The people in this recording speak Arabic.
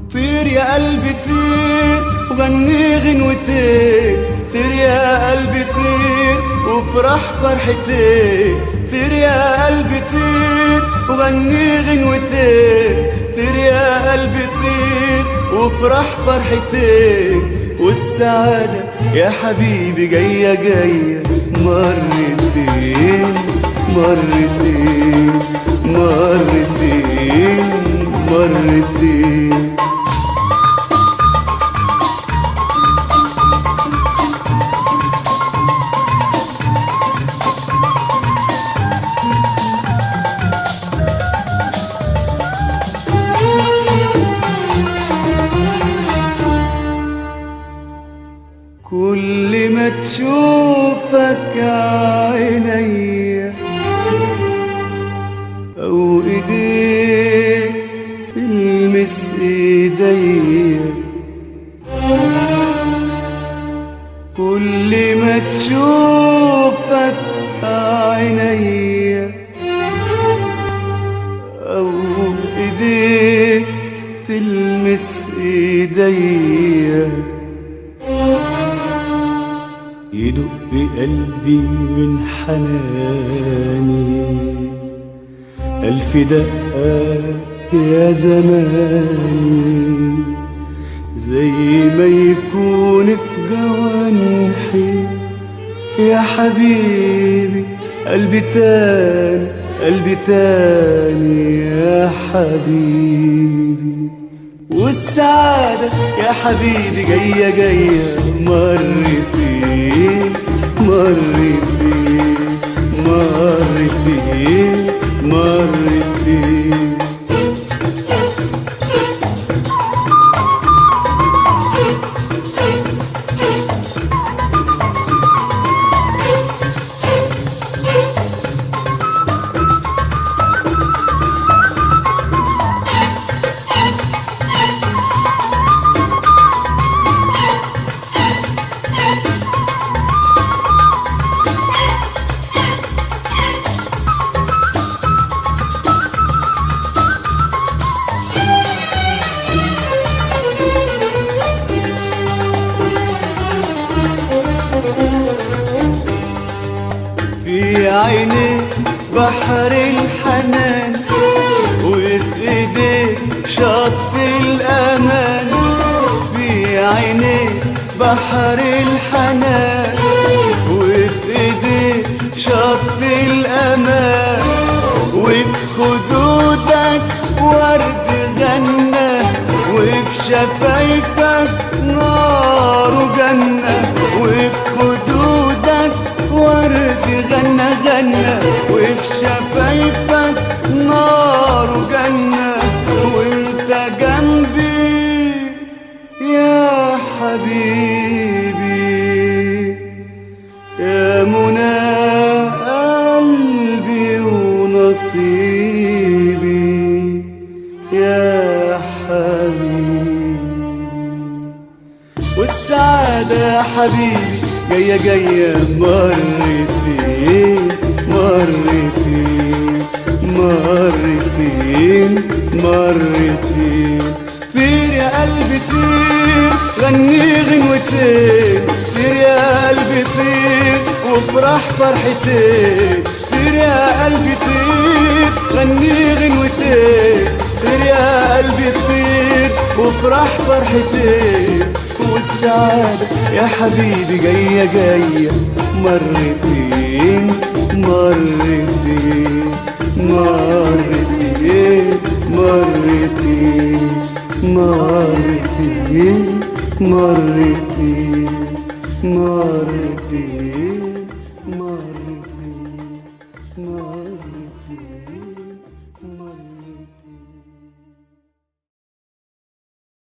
طير يا قلبي طير وغني غنوتين، طير يا قلبي طير وافرح فرحتين، طير يا قلبي طير وغني غنوتين، طير يا قلبي طير وافرح فرحتين. والسعادة يا حبيبي جاية جاية مرتين مرتين مرتين مرتين. كل ما تشوفك عينيا أو إيديك تلمس إيديا، كل ما تشوفك عينيا أو إيديك تلمس إيديا، يدق قلبي من حناني ألف دقة يا زماني، زي ما يكون في جوانحي يا حبيبي قلبي تاني قلبي تاني يا حبيبي. والسعادة يا حبيبي جاية جاية مرتين مرتين مرتين مرتين. في عينيك بحر الحنان وفي ايديك شط الامان، في عينيك بحر الحنان وفي ايديك شط الامان، وبخدودك ورد غنى وبشفايفك نار وجنة، وبخدودك ورد غنى غنى وبشفايفك نار وجنة، وانت جنبي يا حبيبي يا منى قلبي ونصيبي يا حبيبي. والسعادة يا حبيبي جاية جاية مرتين مرتين مرتين مرتين. طير يا قلبي طير غني غنوتين، طير يا قلبي طير وافرح فرحتين، طير يا قلبي طير غني غنوتين، طير يا قلبي طير وافرح فرحتين. والسعادة يا حبيبي جاية جاية مرتين مرتين مرتين مرتين مرتين مرتين مرتين.